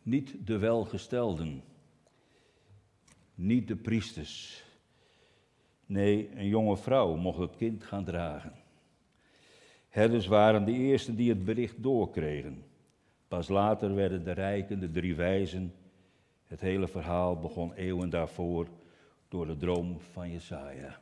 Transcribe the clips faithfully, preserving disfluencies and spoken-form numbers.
Niet de welgestelden, niet de priesters. Nee, een jonge vrouw mocht het kind gaan dragen. Herders waren de eersten die het bericht doorkregen. Pas later werden de rijken, de drie wijzen. Het hele verhaal begon eeuwen daarvoor door de droom van Jesaja.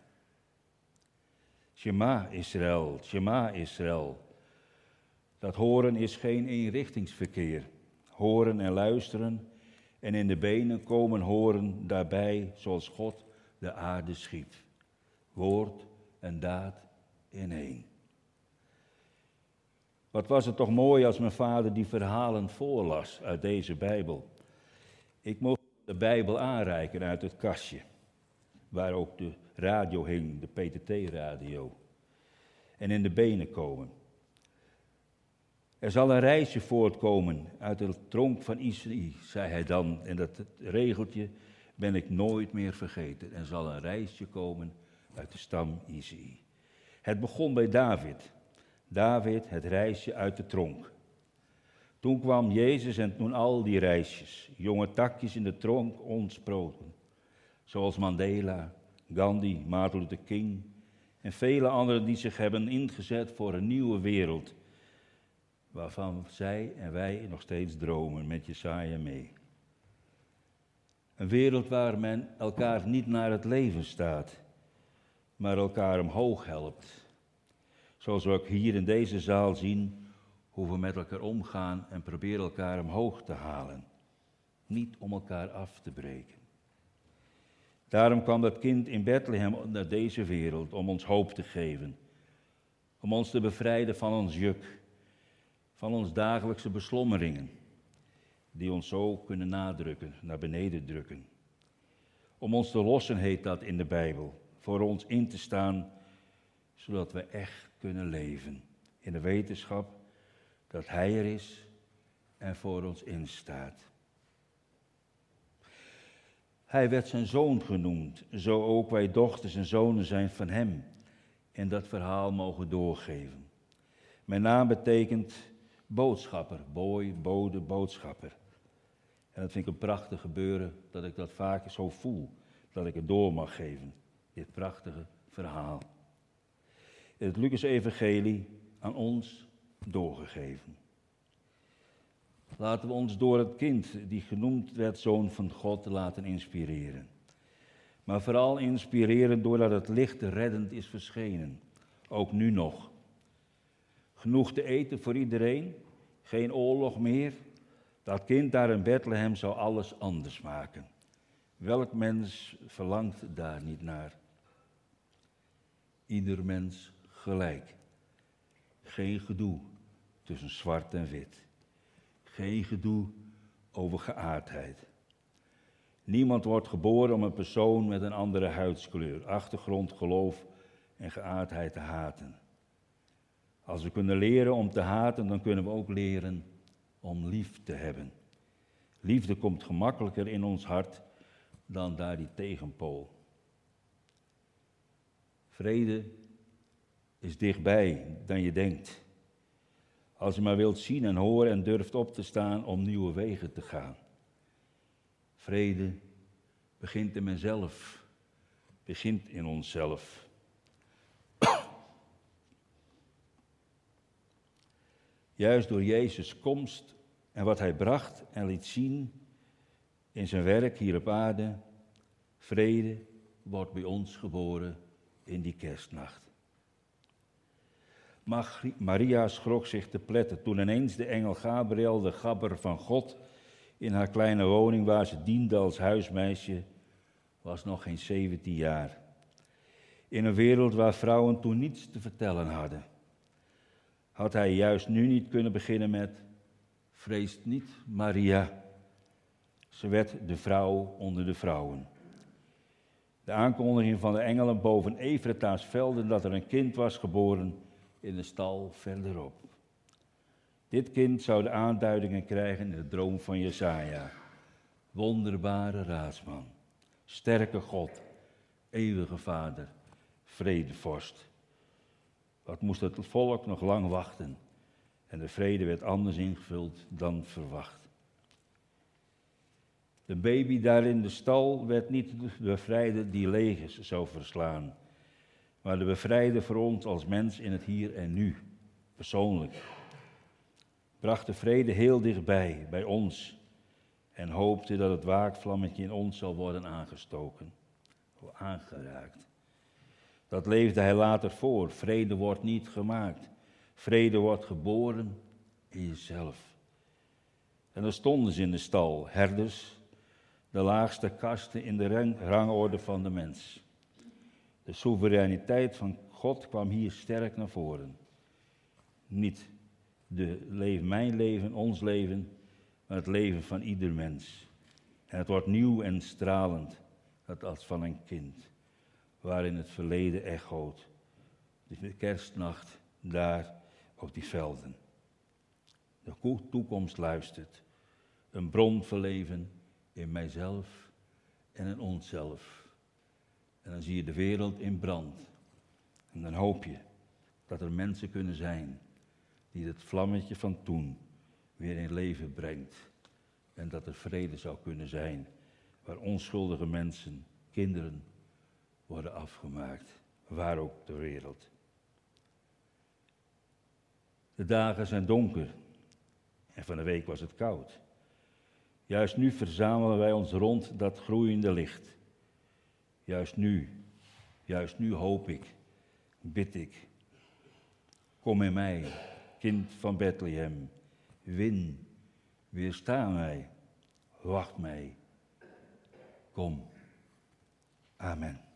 Shema Israël, Shema Israël. Dat horen is geen eenrichtingsverkeer. Horen en luisteren en in de benen komen horen daarbij zoals God de aarde schiep. Woord en daad in één. Wat was het toch mooi als mijn vader die verhalen voorlas uit deze Bijbel. Ik mocht de Bijbel aanreiken uit het kastje, waar ook de radio hing, de P T T-radio. En in de benen komen. Er zal een reisje voortkomen uit de tronk van Isaïe, zei hij dan. En dat regeltje ben ik nooit meer vergeten. Er zal een reisje komen uit de stam Isaïe. Het begon bij David. David, het reisje uit de tronk. Toen kwam Jezus en toen al die reisjes, jonge takjes in de tronk ontsproten. Zoals Mandela, Gandhi, Martin Luther King en vele anderen die zich hebben ingezet voor een nieuwe wereld. Waarvan zij en wij nog steeds dromen met Jesaja mee. Een wereld waar men elkaar niet naar het leven staat, maar elkaar omhoog helpt. Zoals we ook hier in deze zaal zien, hoe we met elkaar omgaan en proberen elkaar omhoog te halen. Niet om elkaar af te breken. Daarom kwam dat kind in Bethlehem naar deze wereld om ons hoop te geven. Om ons te bevrijden van ons juk, van ons dagelijkse beslommeringen, die ons zo kunnen nadrukken, naar beneden drukken. Om ons te lossen heet dat in de Bijbel, voor ons in te staan, zodat we echt kunnen leven. In de wetenschap dat Hij er is en voor ons instaat. Hij werd zijn zoon genoemd, zo ook wij dochters en zonen zijn van Hem. En dat verhaal mogen doorgeven. Mijn naam betekent boodschapper, boy, bode, boodschapper. En dat vind ik een prachtig gebeuren, dat ik dat vaak zo voel, dat ik het door mag geven, dit prachtige verhaal. In het Lucas-evangelie aan ons doorgegeven. Laten we ons door het kind, die genoemd werd zoon van God, laten inspireren. Maar vooral inspireren doordat het licht reddend is verschenen, ook nu nog. Genoeg te eten voor iedereen, geen oorlog meer. Dat kind daar in Bethlehem zou alles anders maken. Welk mens verlangt daar niet naar? Ieder mens gelijk. Geen gedoe tussen zwart en wit. Geen gedoe over geaardheid. Niemand wordt geboren om een persoon met een andere huidskleur, achtergrond, geloof en geaardheid te haten. Als we kunnen leren om te haten, dan kunnen we ook leren om lief te hebben. Liefde komt gemakkelijker in ons hart dan daar die tegenpool. Vrede is dichtbij dan je denkt. Als je maar wilt zien en horen en durft op te staan om nieuwe wegen te gaan. Vrede begint in mezelf, begint in onszelf. Juist door Jezus' komst en wat Hij bracht en liet zien in zijn werk hier op aarde, vrede wordt bij ons geboren in die kerstnacht. Maria schrok zich te pletten toen ineens de engel Gabriel, de gabber van God, in haar kleine woning waar ze diende als huismeisje, was nog geen zeventien jaar. In een wereld waar vrouwen toen niets te vertellen hadden. Had hij juist nu niet kunnen beginnen met, vrees niet, Maria. Ze werd de vrouw onder de vrouwen. De aankondiging van de engelen boven Efrata's velden dat er een kind was geboren in de stal verderop. Dit kind zou de aanduidingen krijgen in de droom van Jesaja. Wonderbare raadsman, sterke God, eeuwige Vader, vredevorst. Wat moest het volk nog lang wachten en de vrede werd anders ingevuld dan verwacht. De baby daar in de stal werd niet de bevrijder die legers zou verslaan, maar de bevrijder voor ons als mens in het hier en nu, persoonlijk. Bracht de vrede heel dichtbij, bij ons, en hoopte dat het waakvlammetje in ons zal worden aangestoken, aangeraakt. Dat leefde hij later voor. Vrede wordt niet gemaakt. Vrede wordt geboren in jezelf. En dan stonden ze in de stal, herders, de laagste kasten in de rang, rangorde van de mens. De soevereiniteit van God kwam hier sterk naar voren. Niet de leven, mijn leven, ons leven, maar het leven van ieder mens. En het wordt nieuw en stralend, dat als van een kind, waarin het verleden echoot. De kerstnacht daar op die velden. De toekomst luistert. Een bron verleven in mijzelf en in onszelf. En dan zie je de wereld in brand. En dan hoop je dat er mensen kunnen zijn die het vlammetje van toen weer in leven brengt. En dat er vrede zou kunnen zijn waar onschuldige mensen, kinderen, worden afgemaakt. Waar ook ter wereld. De dagen zijn donker en van de week was het koud. Juist nu verzamelen wij ons rond dat groeiende licht. Juist nu, juist nu hoop ik, bid ik. Kom in mij, kind van Bethlehem, win, weersta mij, wacht mij. Kom. Amen.